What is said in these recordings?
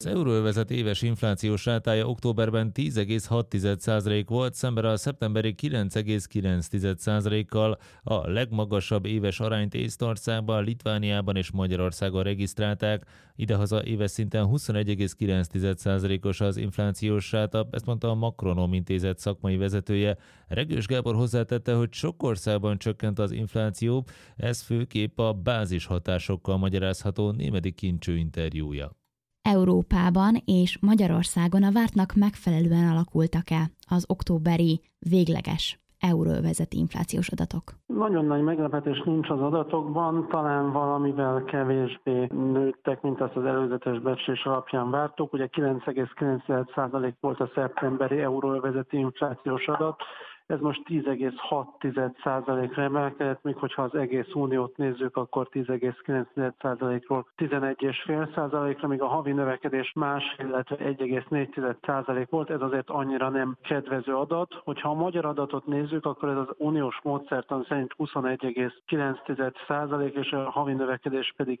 Az euróövezet éves inflációs rátája októberben 10,6% volt, szemben a szeptemberi 9,9%-kal. A legmagasabb éves arányt Észtországban, Litvániában és Magyarországon regisztrálták. Idehaza éves szinten 21,9%-os az inflációs ráta, ezt mondta a Macronom Intézet szakmai vezetője. Regős Gábor hozzátette, hogy sok országban csökkent az infláció, ez főképp a bázishatásokkal magyarázható. Németi Kincső interjúja. Európában és Magyarországon a vártnak megfelelően alakultak-e az októberi végleges euróövezeti inflációs adatok? Nagyon nagy meglepetés nincs az adatokban, talán valamivel kevésbé nőttek, mint azt az előzetes becslés alapján vártuk. Ugye 9,9% volt a szeptemberi euróövezeti inflációs adat, ez most 10,6%-ra emelkedett, míg hogyha az egész uniót nézzük, akkor 10,9%-ról 11,5%-ra, míg a havi növekedés másfél, illetve 1,4% volt, ez azért annyira nem kedvező adat. Hogyha a magyar adatot nézzük, akkor ez az uniós módszertan szerint 21,9%, és a havi növekedés pedig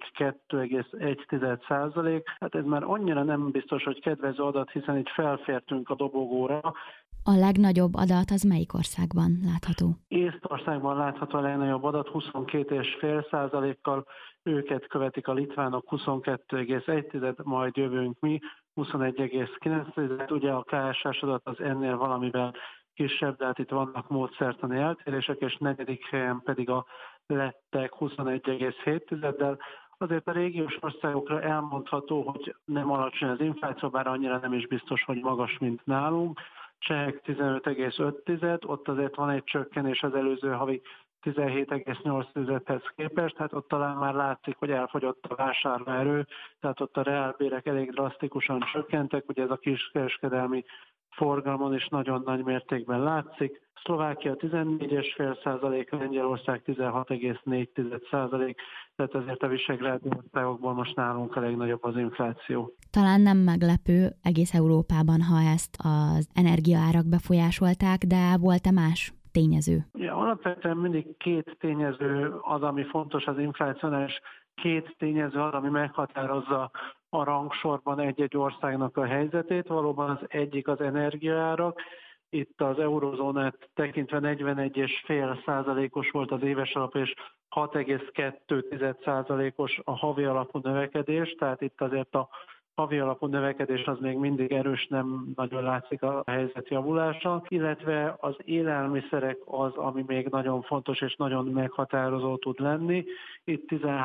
2,1%. Hát ez már annyira nem biztos, hogy kedvező adat, hiszen itt felfértünk a dobogóra. A legnagyobb adat az melyik országban látható? Észtországban látható a legnagyobb adat 22,5%-kal, őket követik a litvánok 22,1, majd jövünk mi 21,9. Ugye a KSH adat az ennél valamivel kisebb, de hát itt vannak módszertani eltérések, és negyedik helyen pedig a lettek 21,7-del. Azért a régiós országokra elmondható, hogy nem alacsony az infláció, bár annyira nem is biztos, hogy magas, mint nálunk. Csehek 15,5, ott azért van egy csökkenés az előző havi 17,8-hez képest, hát ott talán már látszik, hogy elfogyott a vásárlóerő, tehát ott a reálbérek elég drasztikusan csökkentek, ugye ez a kiskereskedelmi forgalmon is nagyon nagy mértékben látszik. Szlovákia 14,5%, Lengyelország 16,4%, tehát ezért a visegrádi országokból most nálunk a legnagyobb az infláció. Talán nem meglepő egész Európában, ha ezt az energiaárak befolyásolták, de volt-e más tényező? Ja, alapvetően mindig két tényező az, ami fontos az inflációnál, és két tényező az, ami meghatározza a rangsorban egy-egy országnak a helyzetét. Valóban az egyik az energiaárak. Itt az eurozónát tekintve 41,5%-os volt az éves alap, és 6,2%-os a havi alapú növekedés, tehát itt azért a havi alapú növekedés az még mindig erős, nem nagyon látszik a helyzet javulása, illetve az élelmiszerek az, ami még nagyon fontos és nagyon meghatározó tud lenni. Itt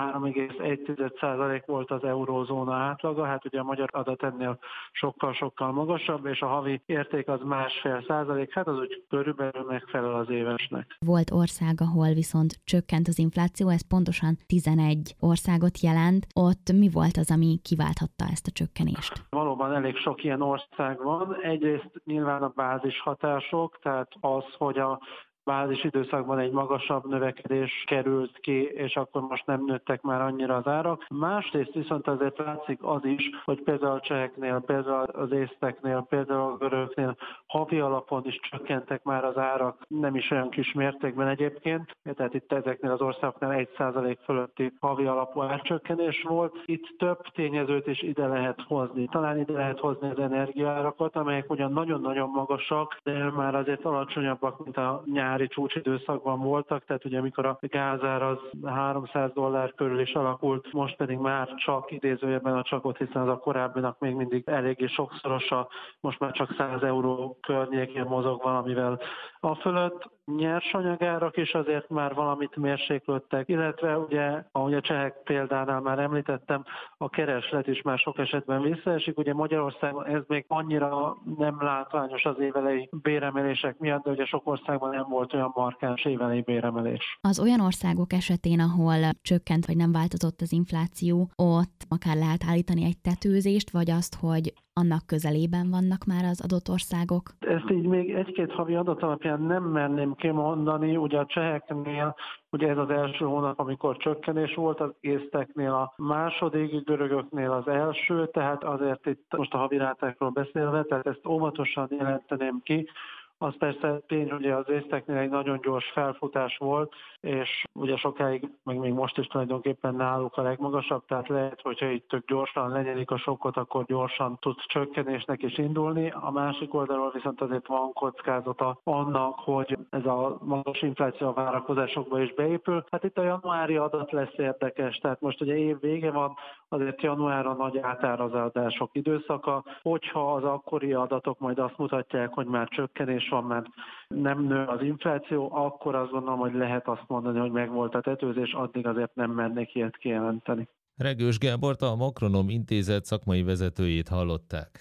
13,1% volt az eurózóna átlaga, hát ugye a magyar adat ennél sokkal-sokkal magasabb, és a havi érték az 1,5%, hát az úgy körülbelül megfelel az évesnek. Volt ország, ahol viszont csökkent az infláció, ez pontosan 11 országot jelent. Ott mi volt az, ami kiválthatta ezt a csökkenést? Valóban elég sok ilyen ország van. Egyrészt nyilván a bázis hatások, tehát az, hogy a bázis időszakban egy magasabb növekedés került ki, és akkor most nem nőttek már annyira az árak. Másrészt viszont azért látszik az is, hogy például a cseheknél, például az észteknél, például a görögöknél havi alapon is csökkentek már az árak, nem is olyan kis mértékben egyébként, tehát itt ezeknél az országoknál 1% fölötti havi alapú árcsökkenés volt. Itt több tényezőt is ide lehet hozni. Talán ide lehet hozni az energiaárakat, amelyek ugyan nagyon-nagyon magasak, de már azért alacsonyabbak, mint a nyári csúcsidőszakban voltak, tehát ugye amikor a gázár az $300 körül is alakult, most pedig már csak idézőjelben a csakot, hiszen az a korábbinak még mindig eléggé sokszorosa, most már csak 100 euró környékén mozog valamivel a fölött. Nyersanyagárak is azért már valamit mérséklődtek, illetve ugye, ahogy a csehek példánál már említettem, a kereslet is már sok esetben visszaesik. Ugye Magyarországon ez még annyira nem látványos az évelei béremelések miatt, de ugye sok országban nem volt olyan markáns évelei béremelés. Az olyan országok esetén, ahol csökkent vagy nem változott az infláció, ott akár lehet állítani egy tetőzést, vagy azt, hogy annak közelében vannak már az adott országok? Ezt így még egy-két havi adat alapján nem merném kimondani. Ugye a cseheknél, ugye ez az első hónap, amikor csökkenés volt, az észteknél a második, görögöknél az első, tehát azért itt most a havi rátákról beszélve, tehát ezt óvatosan jelenteném ki, Az persze tény, ugye az észteknél egy nagyon gyors felfutás volt, és ugye sokáig, meg még most is tulajdonképpen náluk a legmagasabb, tehát lehet, hogyha itt tök gyorsan lenyelik a sokkot, akkor gyorsan tud csökkenésnek is indulni. A másik oldalról viszont azért van kockázata annak, hogy ez a magas infláció a várakozásokba is beépül. Hát itt a januári adat lesz érdekes, tehát most ugye év vége van, azért januárra nagy átárazódások időszaka, hogyha az akkori adatok majd azt mutatják, hogy már csökkenés van, mert nem nő az infláció, akkor azt gondolom, hogy lehet azt mondani, hogy megvolt a tetőzés, addig azért nem mernék ilyet kijelenteni. Regős Gábort, a Makronom Intézet szakmai vezetőjét hallották.